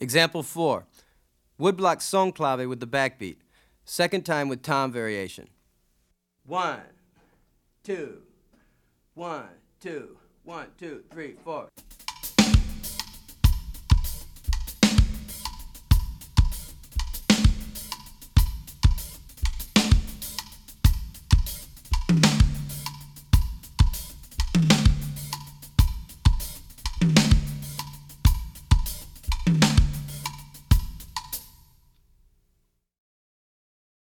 Example 4. Woodblock son clave with the backbeat. Second time with tom variation. 1, 2, 1, 2, 1, 2, 3, 4.